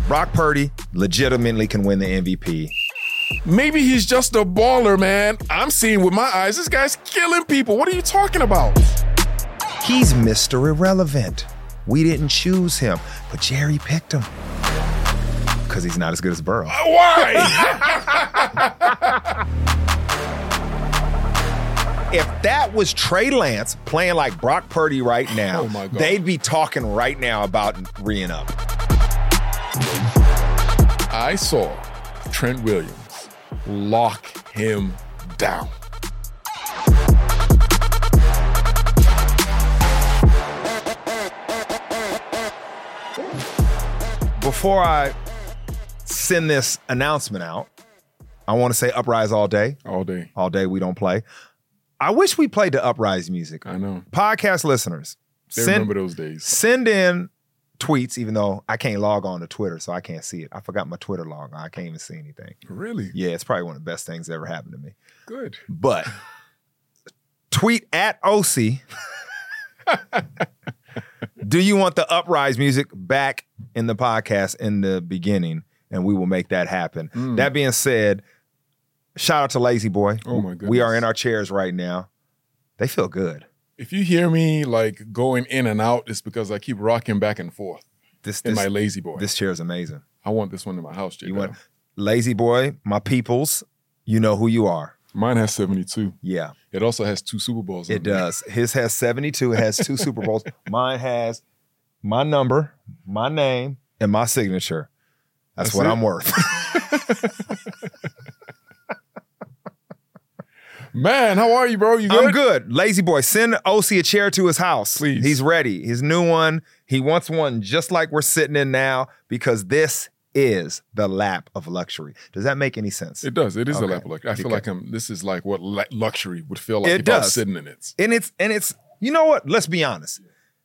Brock Purdy legitimately can win the MVP. Maybe he's just a baller, man. I'm seeing with my eyes, this guy's killing people. What are you talking about? He's Mr. Irrelevant. We didn't choose him, but Jerry picked him. Because he's not as good as Burrow. Why? If that was Trey Lance playing like Brock Purdy right now, Oh my God. they'd be talking right now about re-ing up. I saw Trent Williams lock him down. Before I send this announcement out, I want to say Uprise all day. All day. All day we don't play. I wish we played the Uprise music. I know. Podcast listeners, They remember those days. send in tweets, even though I can't log on to Twitter, so I can't see it. I forgot my Twitter log. I can't even see anything. Really? Yeah, it's probably one of the best things that ever happened to me. Good. But tweet at OC. Do you want the Uprise music back in the podcast in the beginning? And we will make that happen. That being said, shout out to Lazy Boy. Oh my goodness. We are in our chairs right now. They feel good. If you hear me like going in and out, it's because I keep rocking back and forth in my Lazy Boy. This chair is amazing. I want this one in my house, Jay. You want Lazy Boy, my peoples, you know who you are. Mine has 72. Yeah. It also has 2 Super Bowls. It does. His has 72. It has 2 Super Bowls. Mine has my number, my name, and my signature. That's what I'm worth. Man, how are you, bro? You good? I'm good. Lazy Boy, send OC a chair to his house. Please. He's ready. His new one. He wants one just like we're sitting in now because this is the lap of luxury. Does that make any sense? It does. It is a Okay. lap of luxury. I feel like this is like what luxury would feel like It if I was does. sitting in it. And it's you know what? Let's be honest.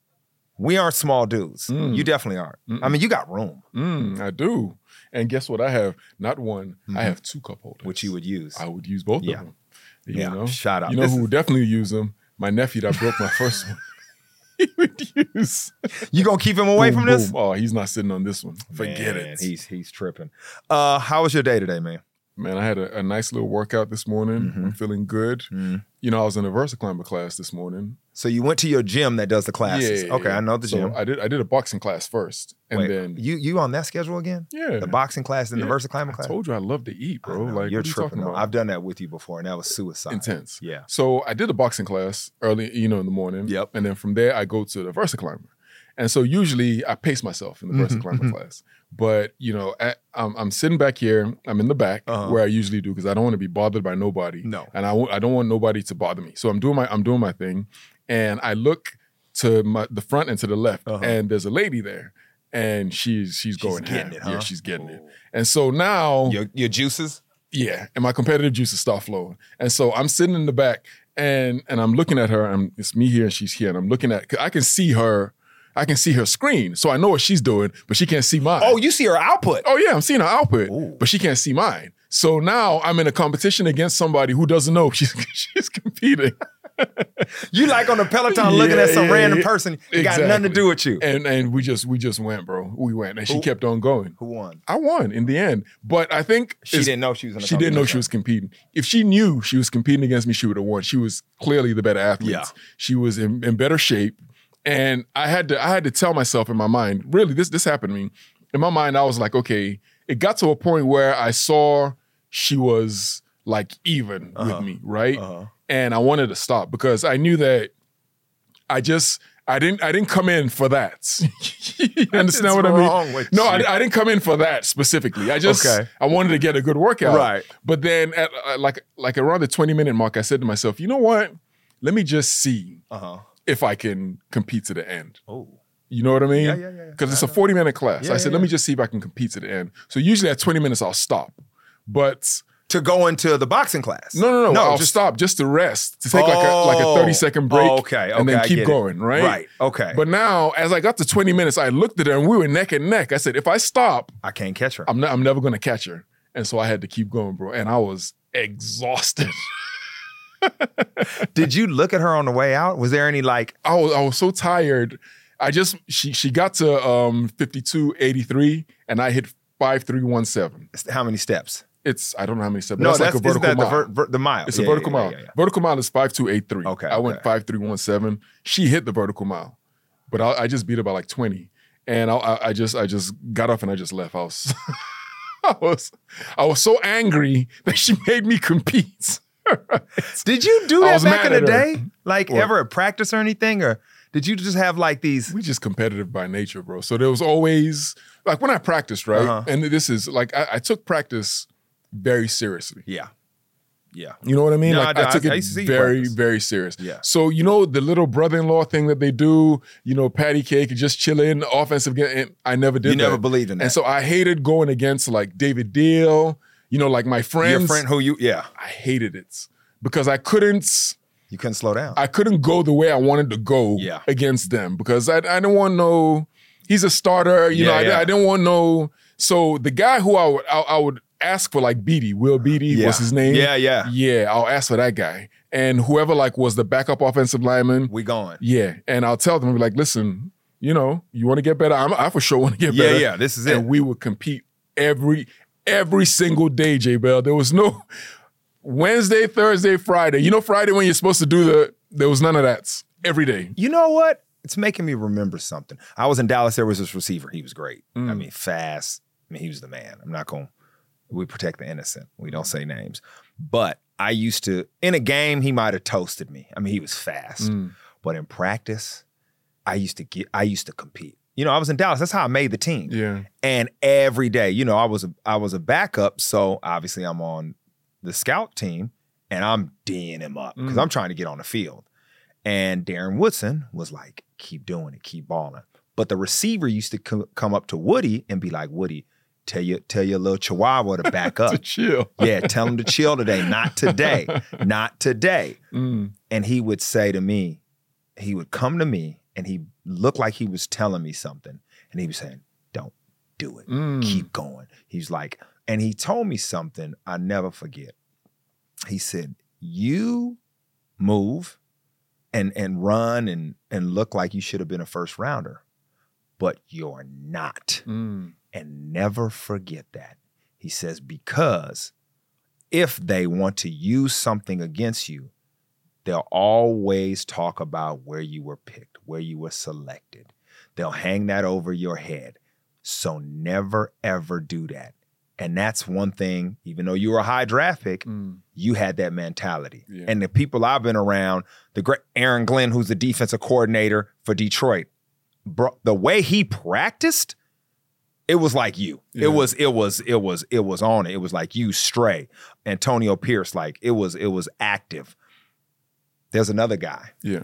We aren't small dudes. You definitely aren't. I mean, you got room. I do. And guess what? I have not one. I have 2 cup holders. Which you would use. I would use both Yeah. of them. You Yeah, know? shout out. You know This who is- would definitely use them? My nephew that broke my first one. He would use. You gonna keep him away Boom, from this? boom. Oh, he's not sitting on this one. Forget Man, it. He's tripping. How was your day today, man? Man, I had a nice little workout this morning. I'm feeling good. You know, I was in a VersaClimber class this morning. So you went to your gym that does the classes. Yeah. Okay, I know the So gym. I did a boxing class first. And Wait, then you on that schedule again? Yeah. The boxing class and the Yeah. VersaClimber I class? told you I love to eat, bro. I know, Like you're what are you tripping. talking Though. about? I've done that with you before, and that was suicide. Intense. Yeah. So I did a boxing class early, in the morning. Yep. And then from there, I go to the VersaClimber. And so usually I pace myself in the VersaClimber class. But, I'm sitting back here. I'm in the back where I usually do because I don't want to be bothered by nobody. No. And I don't want nobody to bother me. So I'm doing my thing. And I look to the front and to the left. And there's a lady there. And she's going getting ham. it, huh? Yeah, she's getting it. And so now... Your juices? Yeah, and my competitive juices start flowing. And so I'm sitting in the back and I'm looking at her. It's me here and she's here. And I'm looking at, 'cause I can see her screen. So I know what she's doing, but she can't see mine. Oh, you see her output. Oh yeah, I'm seeing her output, Ooh. but she can't see mine. So now I'm in a competition against somebody who doesn't know she's competing. You like on the Peloton looking at some random person. It got nothing to do with you. And we just went, bro. We went, and she kept on going. Who won? I won in the end, but I think She didn't know she was in a She didn't know competition. she was competing. If she knew she was competing against me, she would have won. She was clearly the better athlete. Yeah. She was in better shape, and I had to tell myself in my mind, really, this happened to me. In my mind, I was like, okay. It got to a point where I saw she was like even with me, right? And I wanted to stop because I knew that I didn't come in for that. You understand what I wrong mean? with No, you? I didn't come in for that specifically. I wanted to get a good workout. Right. But then at like around the 20-minute mark, I said to myself, you know what? Let me just see if I can compete to the end. Oh. You know what I mean? Yeah. Because it's a 40-minute class. Yeah, I said, let me just see if I can compete to the end. So usually at 20 minutes, I'll stop. But To go into the boxing class. no, I'll just stop just to rest, to take like a 30-second break, Okay, and then I keep get it. going, right? Right, okay. But now, as I got to 20 minutes, I looked at her and we were neck and neck. I said, if I stop, I can't catch her. I'm never going to catch her. And so I had to keep going, bro. And I was exhausted. Did you look at her on the way out? Was there any like, I was so tired. She got to 52.83 and I hit 5.317. How many steps? I don't know how many steps. No, that's like a vertical mile. The mile. It's a vertical mile. Yeah. Vertical mile is 5.283. Okay. I went 5.317. She hit the vertical mile, but I just beat her by like 20. And I just got off and I just left. I was so angry that she made me compete. Did you do that back in the mad at her. day? Like ever at practice or anything? Or did you just have like these? We just competitive by nature, bro. So there was always, like when I practiced, right? And this is like, I took practice very seriously. Yeah. You know what I mean? No, like I took it very, very serious. Yeah. So, you know, the little brother-in-law thing that they do, you know, patty cake and just chilling, offensive game, and I never did that. You never believed in that. And so I hated going against like David Deal, you know, like my friends. Your friend I hated it because you couldn't slow down. I couldn't go the way I wanted to go against them because I didn't want no, he's a starter, you know, I didn't want no, so the guy who I would ask for like Beatty, Will Beatty was his name. Yeah, I'll ask for that guy. And whoever like was the backup offensive lineman. We going. Yeah, and I'll tell them, I'll be like, listen, you know, you want to get better? I for sure want to get better. Yeah, this is it. And we would compete every single day, J-Bell. There was no Wednesday, Thursday, Friday. You know Friday when you're supposed to do there was none of that. Every day. You know what? It's making me remember something. I was in Dallas. There was this receiver. He was great. I mean, fast. I mean, he was the man. I'm not going to, we protect the innocent. We don't say names. But I used to, in a game, he might have toasted me. I mean, he was fast. But in practice, I used to compete. You know, I was in Dallas. That's how I made the team. Yeah. And every day, you know, I was a backup. So obviously I'm on the scout team and I'm D'ing him up because I'm trying to get on the field. And Darren Woodson was like, keep doing it, keep balling. But the receiver used to come up to Woody and be like, Woody, tell your little chihuahua to back up. To chill. Yeah, tell him to chill today. Not today. Not today. And he would say to me, he would come to me and he looked like he was telling me something. And he was saying, don't do it. Keep going. He's like, and he told me something I never forget. He said, you move and run and look like you should have been a first rounder, but you're not. And never forget that. He says, because if they want to use something against you, they'll always talk about where you were picked, where you were selected. They'll hang that over your head. So never, ever do that. And that's one thing, even though you were a high draft pick, you had that mentality. Yeah. And the people I've been around, the great Aaron Glenn, who's the defensive coordinator for Detroit, bro, the way he practiced, it was like you. Yeah. It was on it. It was like you, Stray, Antonio Pierce, like it was active. There's another guy. Yeah.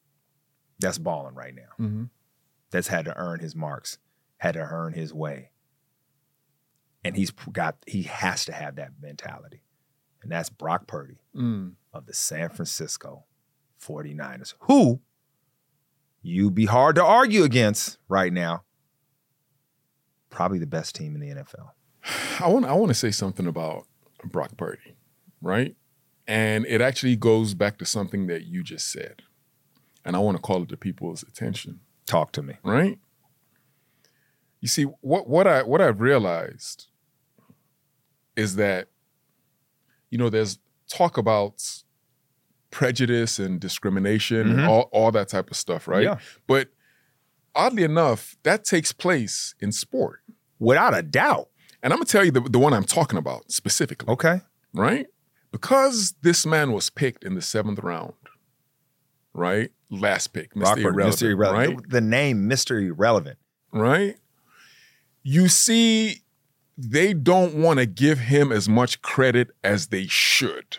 That's balling right now. That's had to earn his marks, had to earn his way. And he has to have that mentality. And that's Brock Purdy of the San Francisco 49ers, who you'd be hard to argue against right now. Probably the best team in the NFL. I want to say something about Brock Purdy, right? And it actually goes back to something that you just said. And I want to call it to people's attention. Talk to me. Right? You see, what I've realized is that, you know, there's talk about prejudice and discrimination and all that type of stuff, right? Yeah. But oddly enough, that takes place in sport. Without a doubt. And I'm going to tell you the one I'm talking about specifically. Okay. Right? Because this man was picked in the 7th round, right? Last pick, Mr. Irrelevant, Mr. Irrelevant. right? The name Mr. Irrelevant. Right? You see, they don't want to give him as much credit as they should.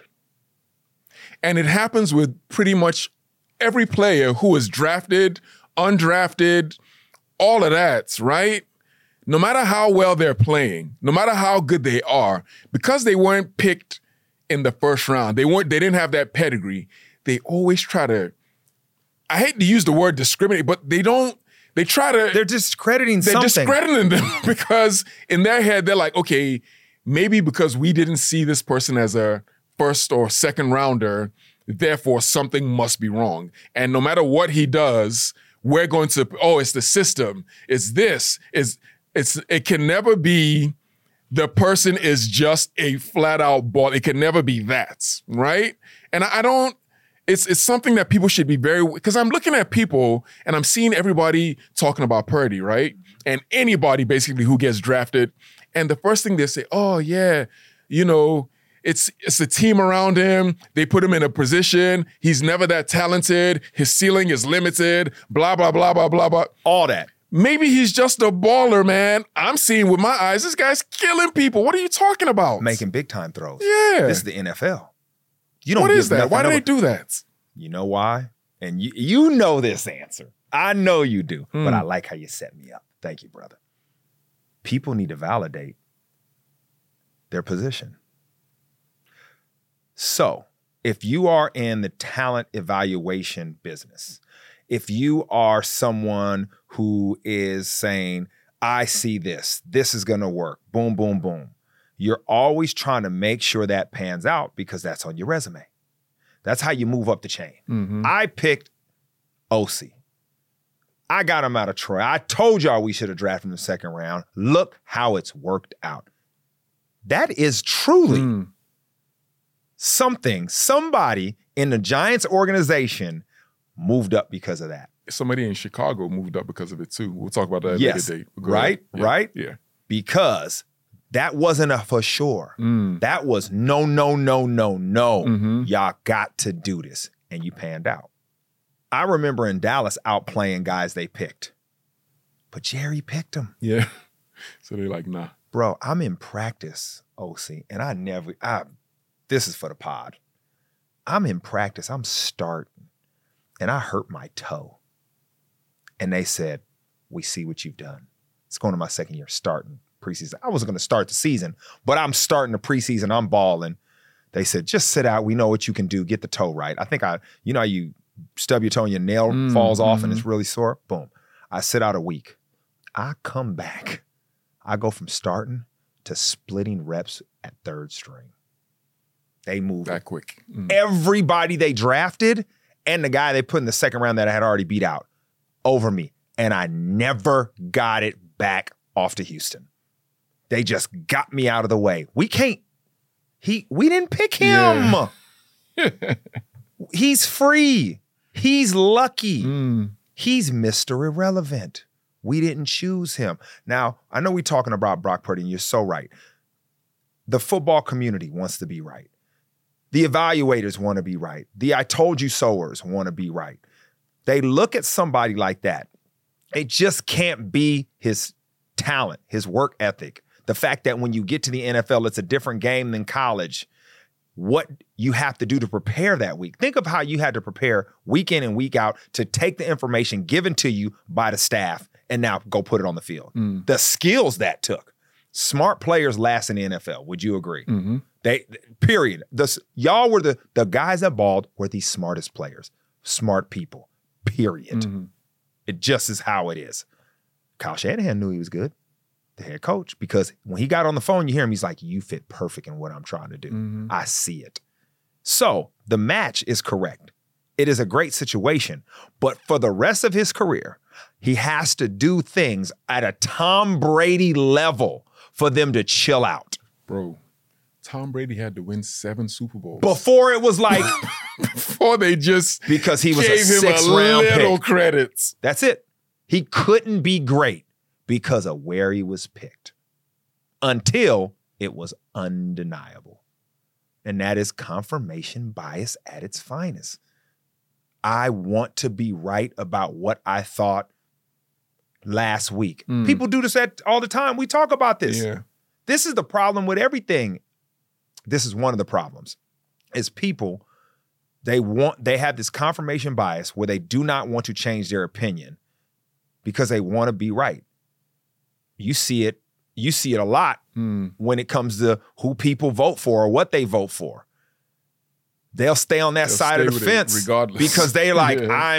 And it happens with pretty much every player who is drafted, undrafted, all of that, right? No matter how well they're playing, no matter how good they are, because they weren't picked in the first round, they didn't have that pedigree, they always try to, I hate to use the word discriminate, but they're discrediting something. something. They're discrediting them because in their head, they're like, okay, maybe because we didn't see this person as a first or second rounder, therefore something must be wrong. And no matter what he does, we're going to, it's the system, it's this, it can never be the person is just a flat out ball. It can never be that, right? And I don't, it's something that people should be because I'm looking at people and I'm seeing everybody talking about Purdy, right? And anybody basically who gets drafted. And the first thing they say, oh yeah, it's the team around him. They put him in a position. He's never that talented. His ceiling is limited, blah, blah, blah, blah, blah, blah. All that. Maybe he's just a baller, man. I'm seeing with my eyes, this guy's killing people. What are you talking about? Making big time throws. Yeah. This is the NFL. You don't what is that? Why do they do that? You know why? And you know this answer. I know you do, but I like how you set me up. Thank you, brother. People need to validate their position. So if you are in the talent evaluation business, if you are someone who is saying, I see this is going to work, boom, boom, boom, you're always trying to make sure that pans out because that's on your resume. That's how you move up the chain. Mm-hmm. I picked OC. I got him out of Troy. I told y'all we should have drafted him in the second round. Look how it's worked out. That is truly somebody in the Giants organization moved up because of that. Somebody in Chicago moved up because of it too. We'll talk about that at a later date. Right, yeah. right? Yeah. Because that wasn't a for sure. That was no. Mm-hmm. Y'all got to do this. And you panned out. I remember in Dallas outplaying guys they picked. But Jerry picked them. Yeah. So they're like, nah. Bro, I'm in practice, OC, and this is for the pod. I'm in practice. I'm starting. And I hurt my toe. And they said, we see what you've done. It's going to my second year starting preseason. I wasn't going to start the season, but I'm starting the preseason. I'm balling. They said, just sit out. We know what you can do. Get the toe right. I think how you stub your toe and your nail falls off and it's really sore? Boom. I sit out a week. I come back. I go from starting to splitting reps at third string. They moved that quick. Everybody they drafted and the guy they put in the second round that I had already beat out over me. And I never got it back off to Houston. They just got me out of the way. We didn't pick him. Yeah. He's free. He's lucky. He's Mr. Irrelevant. We didn't choose him. Now, I know we're talking about Brock Purdy, and you're so right. The football community wants to be right. The evaluators want to be right. The I told you soers want to be right. They look at somebody like that. It just can't be his talent, his work ethic. The fact that when you get to the NFL, it's a different game than college. What you have to do to prepare that week. Think of how you had to prepare week in and week out to take the information given to you by the staff and now go put it on the field. The skills that took. Smart players last in the NFL. Would you agree? Mm-hmm. Period. Y'all were the guys that balled were the smartest players. Smart people. Period. Mm-hmm. It just is how it is. Kyle Shanahan knew he was good, the head coach, because when he got on the phone, you hear him, he's like, you fit perfect in what I'm trying to do. Mm-hmm. I see it. So the match is correct. It is a great situation. But for the rest of his career, he has to do things at a Tom Brady level for them to chill out. Bro, Tom Brady had to win 7 Super Bowls. Before it was like... Before they just because he was gave a him sixth a round little pick. Credits. That's it. He couldn't be great because of where he was picked until it was undeniable. And that is confirmation bias at its finest. I want to be right about what I thought last week. People do this all the time. We talk about this. Yeah. This is the problem with everything. This is one of the problems. Is people, they have this confirmation bias where they do not want to change their opinion because they want to be right. You see it a lot when it comes to who people vote for or what they vote for. They'll stay on that side of the fence regardless. Because they're like,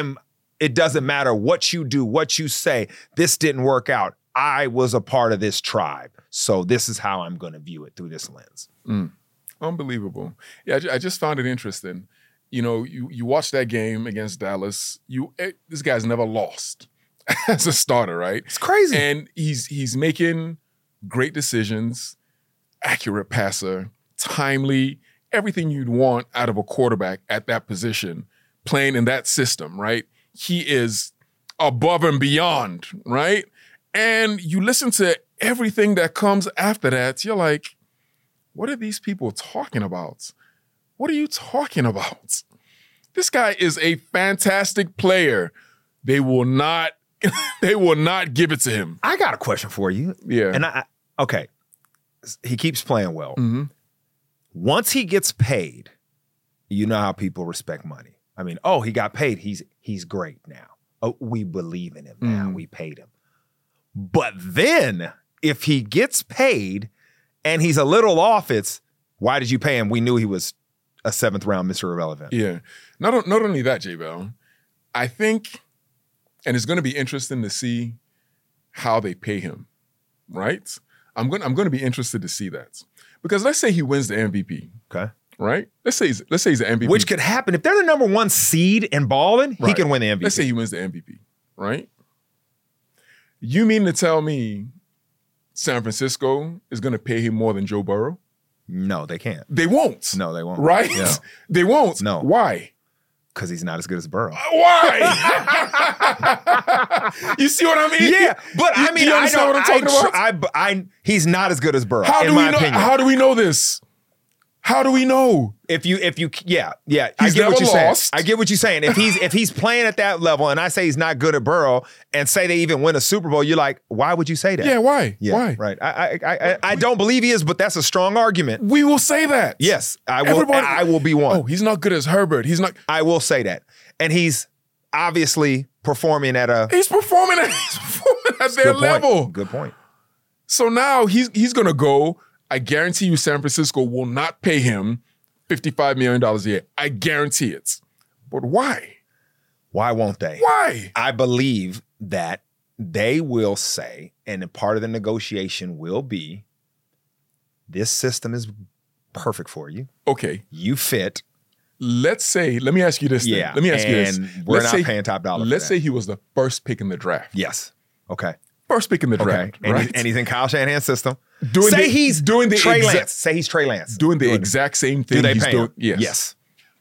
it doesn't matter what you do, what you say. This didn't work out. I was a part of this tribe. So this is how I'm going to view it through this lens. Unbelievable. Yeah, I just found it interesting. you watch that game against Dallas. This guy's never lost as a starter, right? It's crazy. And he's making great decisions, accurate passer, timely, everything you'd want out of a quarterback at that position, playing in that system, right? He is above and beyond, right? And you listen to everything that comes after that, you're like, what are these people talking about? What are you talking about? This guy is a fantastic player. They will not give it to him. I got a question for you. Yeah. And okay. He keeps playing well. Mm-hmm. Once he gets paid, you know how people respect money. I mean, oh, he got paid. He's great now. Oh, we believe in him now. We paid him. But then if he gets paid and he's a little off, it's why did you pay him? We knew he was a 7th round Mr. Irrelevant. Yeah. Not only that, J-Bell, I think, and it's going to be interesting to see how they pay him, right? I'm going to be interested to see that. Because let's say he wins the MVP. Okay. Right? Let's say he's the MVP. Which could happen. If they're the number 1 seed in balling, he can win the MVP. Let's say he wins the MVP, right? You mean to tell me San Francisco is going to pay him more than Joe Burrow? No, they can't. They won't. No, they won't. Right? Yeah. They won't. No. Why? Because he's not as good as Burrow. Why? You see what I mean? Yeah, but I mean, you understand what I'm talking about? He's not as good as Burrow, in my opinion. How do we know this? How do we know? If you, yeah. He's never lost. I get what you're saying. If he's playing at that level, and I say he's not good at Burrow, and say they even win a Super Bowl, you're like, why would you say that? Yeah, why? Yeah, why? Right. I don't believe he is, but that's a strong argument. We will say that. Yes, I will. I will be one. Oh, he's not good as Herbert. He's not. I will say that, and he's obviously performing at a. He's performing at their level. Good point. So now he's gonna go. I guarantee you San Francisco will not pay him $55 million a year. I guarantee it. But why? Why won't they? Why? I believe that they will say, and a part of the negotiation will be, this system is perfect for you. Okay. You fit. Let me ask you this thing. Yeah. Let me ask you this. We're not paying top dollar. Let's say he was the first pick in the draft. Yes. Okay. First pick in the draft, right? And he's in Kyle Shanahan's system. Say he's doing the Trey Lance. Say he's Trey Lance. Doing the exact same thing. Do they pay him? Yes.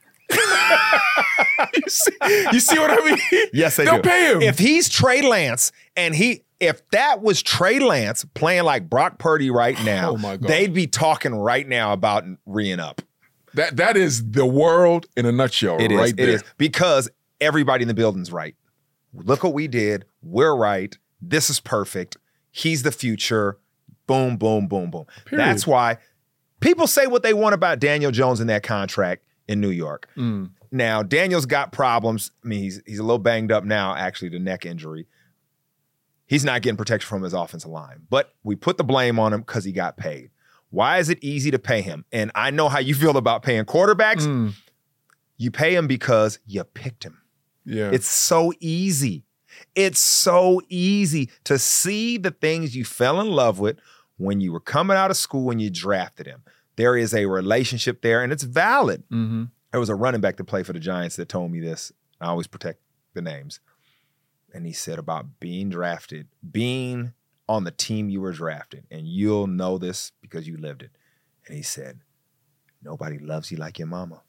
You see what I mean? Yes, They'll pay him. If he's Trey Lance and if that was Trey Lance playing like Brock Purdy right now, oh my God, they'd be talking right now about re-ing up. That is the world in a nutshell. It is because everybody in the building's right. Look what we did. We're right. This is perfect. He's the future. Boom, boom, boom, boom. Period. That's why people say what they want about Daniel Jones in that contract in New York. Now, Daniel's got problems. I mean, he's a little banged up now, actually, the neck injury. He's not getting protection from his offensive line. But we put the blame on him because he got paid. Why is it easy to pay him? And I know how you feel about paying quarterbacks. You pay him because you picked him. Yeah. It's so easy. It's so easy to see the things you fell in love with when you were coming out of school and you drafted him. There is a relationship there, and it's valid. There was a running back that played for the Giants that told me this. I always protect the names. And he said about being drafted, being on the team you were drafted, and you'll know this because you lived it. And he said, nobody loves you like your mama.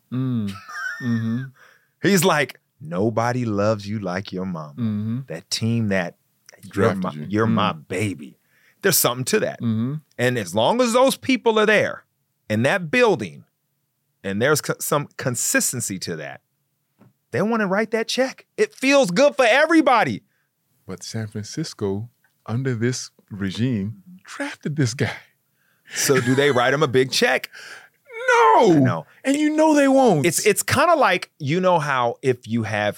He's like, nobody loves you like your mama. That team that you're my baby. There's something to that. And as long as those people are there in that building and there's some consistency to that, they want to write that check. It feels good for everybody. But San Francisco, under this regime, drafted this guy. So do they write him a big check? No. No. And you know they won't. It's kind of like, you know how if you have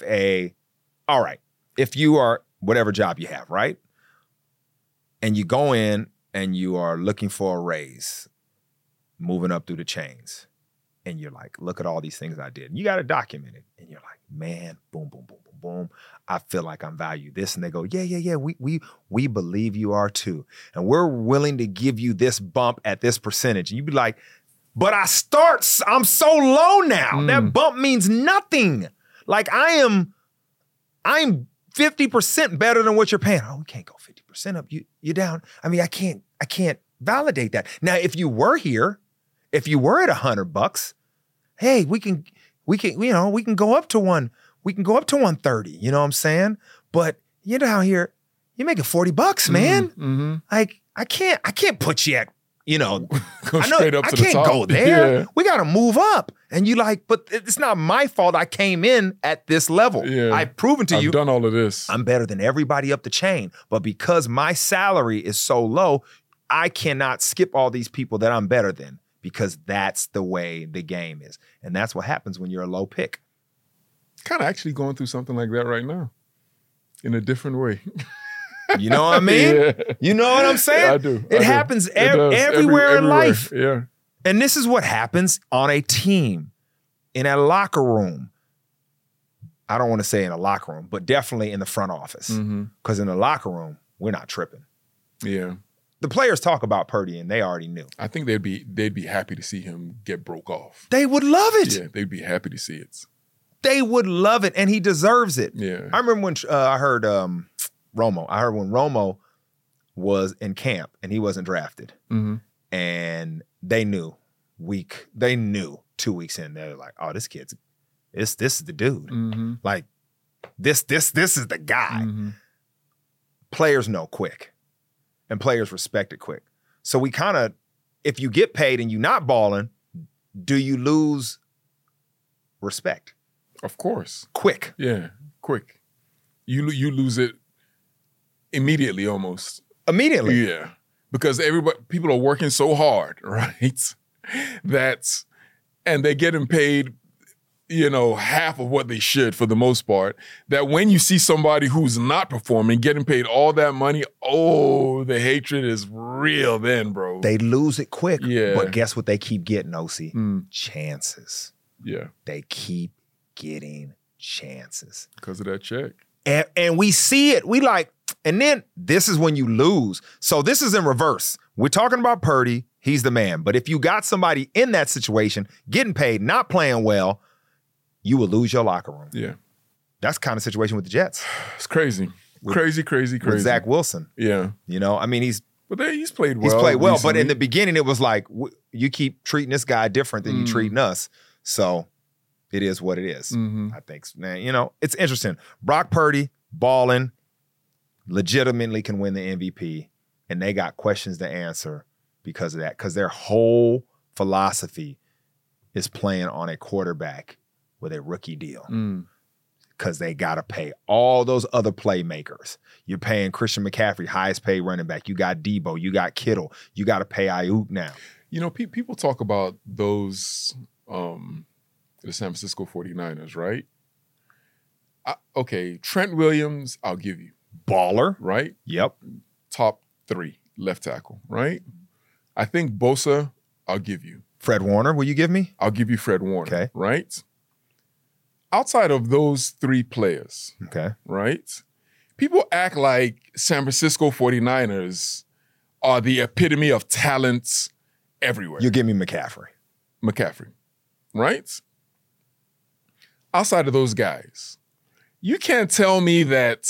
if you are whatever job you have, right? And you go in and you are looking for a raise, moving up through the chains. And you're like, look at all these things I did. And you got to document it. And you're like, man, boom, boom, boom, boom, boom. I feel like I'm valued this. And they go, yeah. We believe you are too. And we're willing to give you this bump at this percentage. And you'd be like, But I'm so low now. That bump means nothing. Like I'm 50% better than what you're paying. Oh, we can't go 50% up. You're down. I mean, I can't validate that. Now, if you were here, if you were at $100, hey, we can go up to we can go up to 130. You know what I'm saying? But you're down here, you're making $40, man. Mm-hmm. Like I can't put you at, go straight up to the top. I can't go there. Yeah. We got to move up. And you like, but it's not my fault. I came in at this level. Yeah. I've proven to you. I've done all of this. I'm better than everybody up the chain. But because my salary is so low, I cannot skip all these people that I'm better than, because that's the way the game is. And that's what happens when you're a low pick. Kind of actually going through something like that right now in a different way. You know what I mean? Yeah. You know what I'm saying? Yeah, I do. It happens everywhere in life. Yeah. And this is what happens on a team, in a locker room. I don't want to say in a locker room, but definitely in the front office. Because in the locker room, we're not tripping. Yeah. The players talk about Purdy, and they already knew. I think they'd be happy to see him get broke off. They would love it. Yeah, they'd be happy to see it. They would love it, and he deserves it. Yeah. I remember when I heard Romo. I heard when Romo was in camp and he wasn't drafted, and they knew 2 weeks in, they were like, "Oh, this is the dude. Like this is the guy." Players know quick, and players respect it quick. So we kind of, if you get paid and you're not balling, do you lose respect? Of course. Quick. Yeah, quick. You lose it immediately, almost. Immediately. Yeah, because people are working so hard, right? And they're getting paid, half of what they should for the most part. That when you see somebody who's not performing, getting paid all that money, the hatred is real then, bro. They lose it quick. Yeah. But guess what they keep getting, OC? Chances. Yeah. They keep getting chances. Because of that check. And we see it. We like, and then this is when you lose. So this is in reverse. We're talking about Purdy. He's the man. But if you got somebody in that situation, getting paid, not playing well, you will lose your locker room. Yeah. That's the kind of situation with the Jets. It's crazy. Crazy. With Zach Wilson. Yeah. I mean, he's played well. He's played well, recently. but in the beginning, it was like, you keep treating this guy different than you treating us. So it is what it is. I think, man, it's interesting. Brock Purdy, balling, legitimately can win the MVP, and they got questions to answer because of that, because their whole philosophy is playing on a quarterback with a rookie deal. Because they got to pay all those other playmakers. You're paying Christian McCaffrey, highest paid running back. You got Debo. You got Kittle. You got to pay Ayuk now. People talk about those, the San Francisco 49ers, right? Okay, Trent Williams, I'll give you. Baller. Right? Yep. Top 3 left tackle, right? I think Bosa, I'll give you. Fred Warner, will you give me? I'll give you Fred Warner. Okay. Right? Outside of those 3 players, okay, right? People act like San Francisco 49ers are the epitome of talent everywhere. You give me McCaffrey. Right? Outside of those guys, you can't tell me that,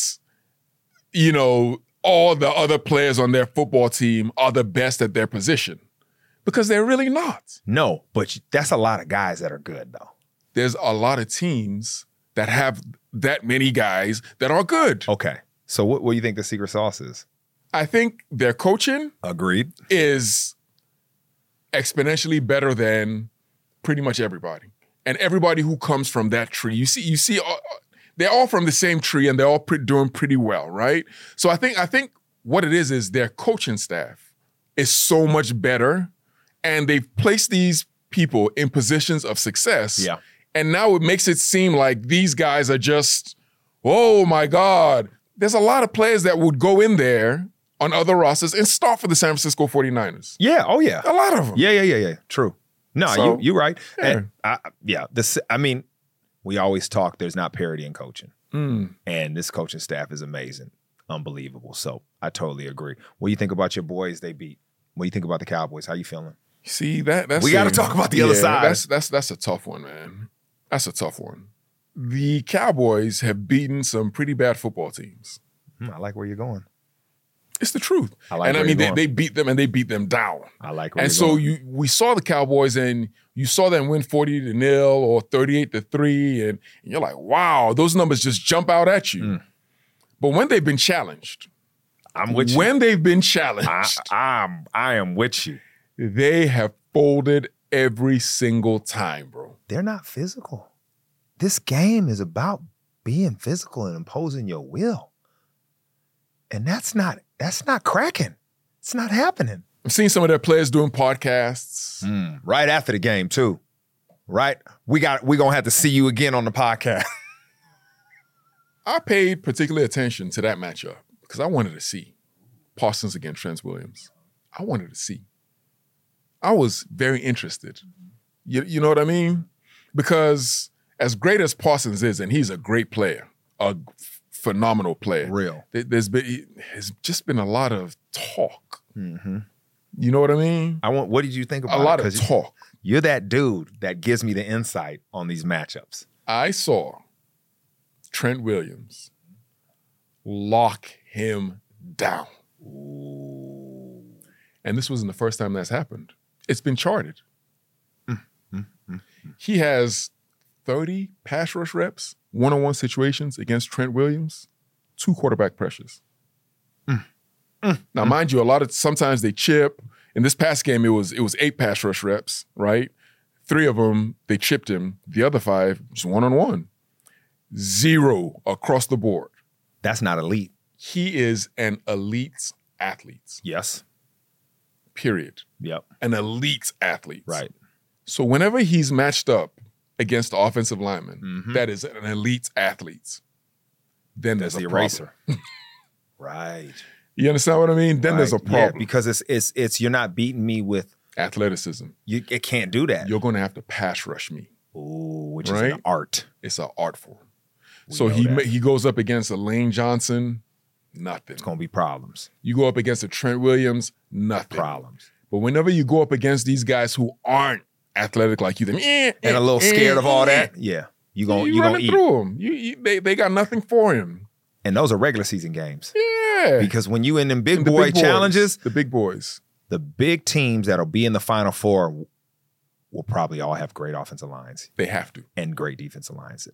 all the other players on their football team are the best at their position, because they're really not. No, but that's a lot of guys that are good, though. There's a lot of teams that have that many guys that are good. Okay. So what do you think the secret sauce is? I think their coaching Agreed. is exponentially better than pretty much everybody. And everybody who comes from that tree, you see, they're all from the same tree, and they're all doing pretty well, right? So I think what it is their coaching staff is so much better, and they've placed these people in positions of success. Yeah. And now it makes it seem like these guys are just, oh my God. There's a lot of players that would go in there on other rosters and start for the San Francisco 49ers. Yeah. Oh, yeah. A lot of them. Yeah. True. No, So, you're right. yeah. And, we always talk there's not parity in coaching. And this coaching staff is amazing. Unbelievable. So I totally agree. What do you think about your boys they beat? What do you think about the Cowboys? How you feeling? See, that's we got to talk about the other side. That's a tough one, man. That's a tough one. The Cowboys have beaten some pretty bad football teams. I like where you're going. It's the truth. I like and I where mean, you're going. they beat them and they beat them down. I like where And you're so going. we saw the Cowboys and you saw them win 40-0 or 38-3, and you're like, wow, those numbers just jump out at you. But when they've been challenged, I'm with you. when they've been challenged, I am with you. they have folded every single time, bro. They're not physical. This game is about being physical and imposing your will. And that's not cracking. It's not happening. I've seen some of their players doing podcasts. Right after the game, too. Right? We're gonna have to see you again on the podcast. I paid particular attention to that matchup because I wanted to see Parsons against Trent Williams. I wanted to see. I was very interested. You know what I mean? Because as great as Parsons is, and he's a great player, a phenomenal player. Real. There's just been a lot of talk. You know what I mean? What did you think about A lot it? of 'Cause talk. You're that dude that gives me the insight on these matchups. I saw Trent Williams lock him down. And this wasn't the first time that's happened. It's been charted. He has 30 pass rush reps, one-on-one situations against Trent Williams, 2 quarterback pressures. Now, mind you, sometimes they chip. In this past game, it was 8 pass rush reps, right? 3 of them, they chipped him. The other 5, just one-on-one. 0 across the board. That's not elite. He is an elite athlete, Yes. period. Yep. An elite athlete. Right. So whenever he's matched up against the offensive lineman, that is an elite athlete, then That's there's the a problem. eraser. Right. You understand what I mean? Then there's a Right. Yeah, problem. because it's you're not beating me with Athleticism. it can't do that. You're going to have to pass rush me. Ooh, which is Right? an art. It's an art form. So know he that. he goes up against a Lane Johnson, nothing. It's gonna be problems. You go up against a Trent Williams, nothing. Problems. But whenever you go up against these guys who aren't athletic like you, then And a little scared of all that. Yeah. You gonna running eat. through them. They got nothing for him. And those are regular season games. Yeah. Because when you in them big The boy big boys, challenges, the big boys. the big teams that'll be in the Final Four will probably all have great offensive lines They have to. and great defensive lines.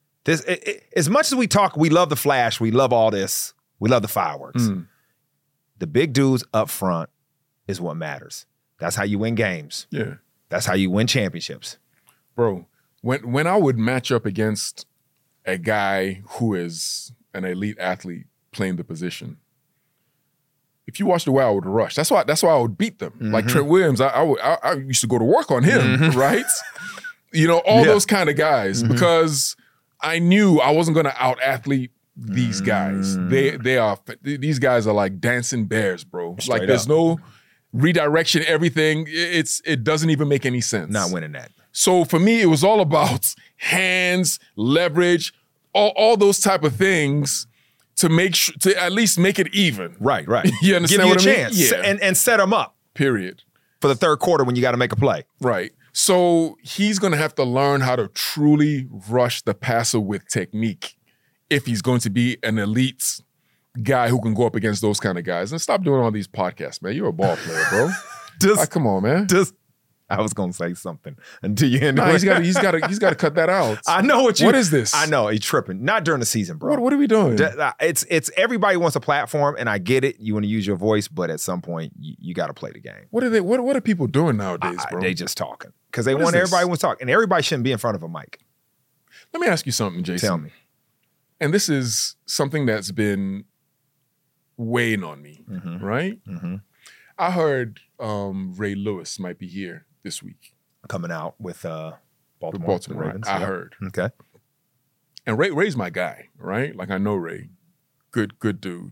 As much as we talk, we love the flash, we love all this, we love the fireworks. The big dudes up front is what matters. That's how you win games. Yeah. That's how you win championships. Bro, when I would match up against a guy who is an elite athlete playing the position, if you watch the way I would rush, that's why I would beat them. Like Trent Williams, I used to go to work on him, right? You know, all those kind of guys, because I knew I wasn't going to out athlete these guys. These guys are like dancing bears, bro. Straight like there's up. no redirection, everything. It doesn't even make any sense. Not winning that. So for me, it was all about hands, leverage, all those type of things to at least make it even. Right. You understand Give you what a I mean? chance. Yeah. And set them up Period. for the third quarter when you got to make a play. Right. So he's going to have to learn how to truly rush the passer with technique if he's going to be an elite guy who can go up against those kind of guys. And stop doing all these podcasts, man. You're a ball player, bro. Like, come on, man. I was gonna say something until you ended. Nah, he's got to cut that out. I know what is this? I know he's tripping. Not during the season, bro. What are we doing? It's everybody wants a platform, and I get it. You want to use your voice, but at some point, you got to play the game. What are people doing nowadays, bro? They just talking because they What want is this? everybody wants to talk, and everybody shouldn't be in front of a mic. Let me ask you something, Jason. Tell me. And this is something that's been weighing on me, right? I heard Ray Lewis might be here this week. Coming out with Baltimore Baltimore, Ravens. I Yep. heard. Okay. And Ray's my guy, right? Like, I know Ray. Good dude.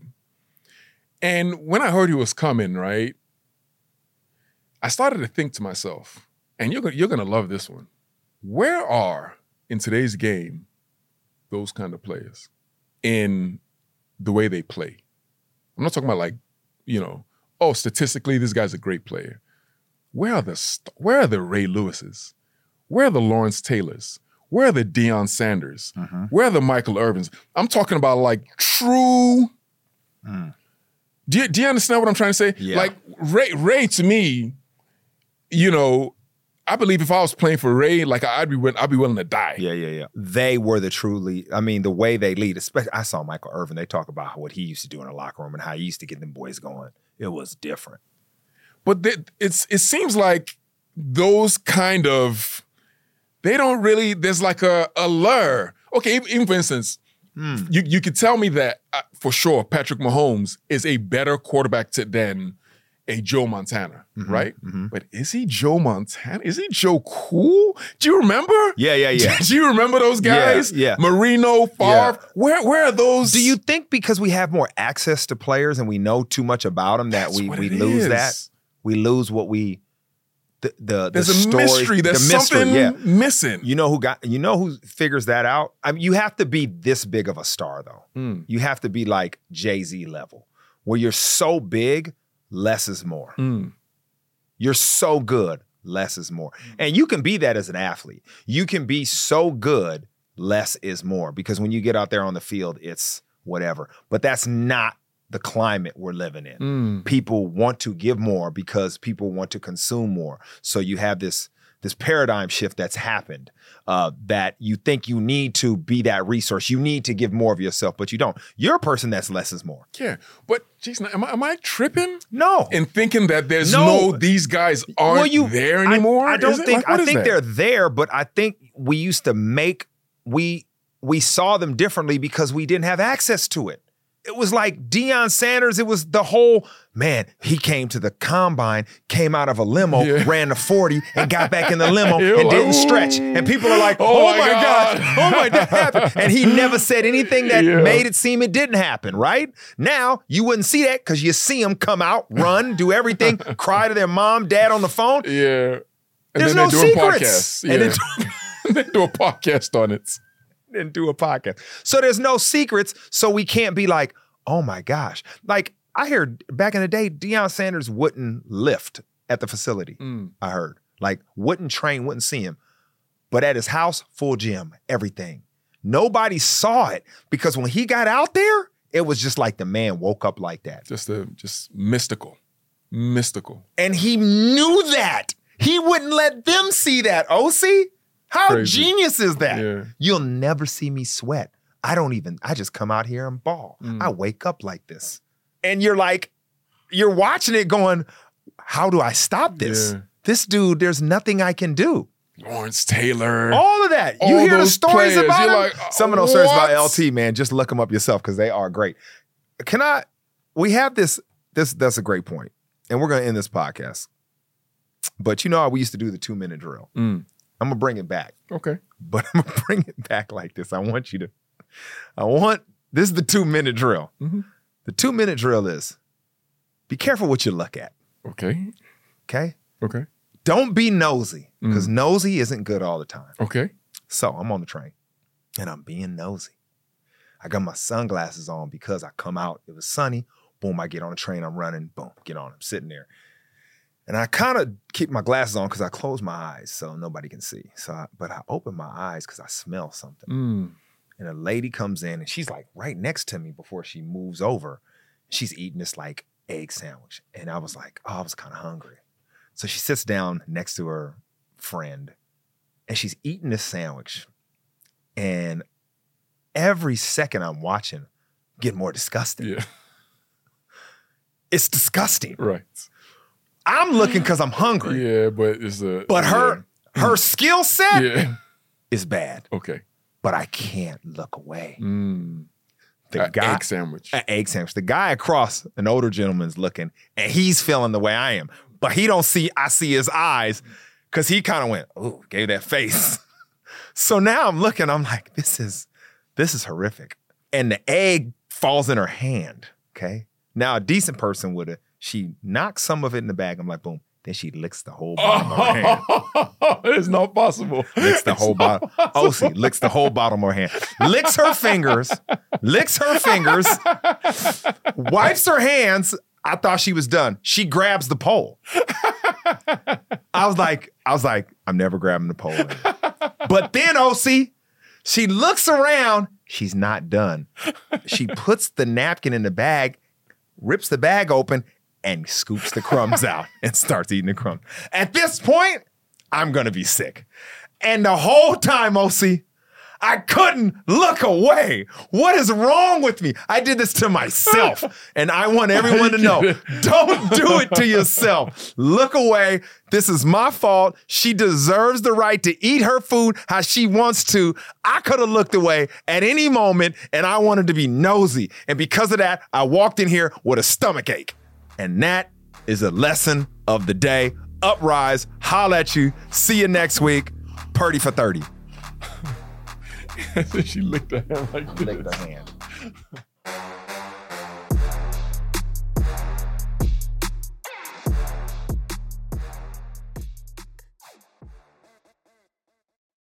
And when I heard he was coming, right, I started to think to myself, and you're gonna love this one. Where are, in today's game, those kind of players in the way they play? I'm not talking about like, statistically, this guy's a great player. where are the Ray Lewises? Where are the Lawrence Taylors? Where are the Deion Sanders? Mm-hmm. Where are the Michael Irvins? I'm talking about like true. Do you understand what I'm trying to say? Yeah. Like Ray to me, you know, I believe if I was playing for Ray, like I'd be willing to die. Yeah. They were the true lead. I mean, the way they lead, especially I saw Michael Irvin. They talk about what he used to do in the locker room and how he used to get them boys going. It was different. But it seems like those kind of, they don't really, there's like a lure. Okay, even for instance, you could tell me that for sure Patrick Mahomes is a better quarterback than a Joe Montana, right? Mm-hmm. But is he Joe Montana? Is he Joe Cool? Do you remember? Yeah. Do you remember those guys? Yeah. Marino, Favre. Yeah. Where are those? Do you think because we have more access to players and we know too much about them that we lose that? We lose what we there's a story, mystery. There's something missing. You know who figures that out? I mean, you have to be this big of a star though. You have to be like Jay-Z level, where you're so big, less is more. You're so good, less is more. And you can be that as an athlete. You can be so good, less is more. Because when you get out there on the field, it's whatever. But that's not the climate we're living in. People want to give more because people want to consume more. So you have this paradigm shift that's happened, that you think you need to be that resource. You need to give more of yourself, but you don't. You're a person that's less is more. Yeah, but Jason, am I tripping? No. And thinking that there's these guys aren't there anymore? I don't think, I think they're there, but I think we used to we saw them differently because we didn't have access to it. It was like Deion Sanders. It was the whole, man, he came to the combine, came out of a limo, ran the 40 and got back in the limo and didn't stretch. And people are like, oh my gosh, oh my, that happened. And he never said anything that made it seem it didn't happen, right? Now, you wouldn't see that because you see them come out, run, do everything, cry to their mom, dad on the phone. Yeah. And there's no secrets. And they do a podcast on it. And do a podcast. So there's no secrets. So we can't be like, oh my gosh. Like I heard back in the day, Deion Sanders wouldn't lift at the facility. I heard. Like wouldn't train, wouldn't see him. But at his house, full gym, everything. Nobody saw it because when he got out there, it was just like the man woke up like that. Just mystical. Mystical. And he knew that. He wouldn't let them see that. OC? How Crazy. Genius is that? Yeah. You'll never see me sweat. I just come out here and ball. I wake up like this. And you're watching it going, how do I stop this? Yeah. This dude, there's nothing I can do. Lawrence Taylor. All of that. You all hear the those stories players. about You're him? like, Some of those stories about what? LT, man, just look them up yourself because they are great. We have this, that's a great point. And we're going to end this podcast. But you know how we used to do the 2-minute drill? I'm going to bring it back. Okay. But I'm going to bring it back like this. This is the 2-minute drill. The 2-minute drill is, be careful what you look at. Okay. Okay? Okay. Don't be nosy, because nosy isn't good all the time. Okay. So I'm on the train, and I'm being nosy. I got my sunglasses on because I come out, it was sunny, boom, I get on the train, I'm running, boom, get on, I'm sitting there. And I kind of keep my glasses on because I close my eyes so nobody can see. But I open my eyes because I smell something. And a lady comes in and she's like right next to me before she moves over. She's eating this like egg sandwich. And I was like, I was kind of hungry. So she sits down next to her friend and she's eating this sandwich. And every second I'm watching, I'm getting more disgusted. Yeah. It's disgusting. Right. I'm looking because I'm hungry. Yeah, but her skill set is bad. Okay. But I can't look away. Egg sandwich. An egg sandwich. The guy across, an older gentleman's looking, and he's feeling the way I am. But he don't see, I see his eyes, because he kind of went, ooh, gave that face. So now I'm looking, I'm like, this is horrific. And the egg falls in her hand, okay? Now a decent person would have, she knocks some of it in the bag. I'm like, boom. Then she licks the whole bottom of her hand. It's not possible. Licks the whole bottom. OC licks the whole bottom of her hand. Licks her fingers. Wipes her hands. I thought she was done. She grabs the pole. I was like, I'm never grabbing Napoleon. But then, OC, she looks around. She's not done. She puts the napkin in the bag, rips the bag open, and scoops the crumbs out and starts eating the crumbs. At this point, I'm going to be sick. And the whole time, OC, I couldn't look away. What is wrong with me? I did this to myself. And I want everyone to know, don't do it to yourself. Look away. This is my fault. She deserves the right to eat her food how she wants to. I could have looked away at any moment, and I wanted to be nosy. And because of that, I walked in here with a stomach ache. And that is a lesson of the day. Uprise, holla at you. See you next week. Purdy for 30. She licked her hand like this. Licked her hand.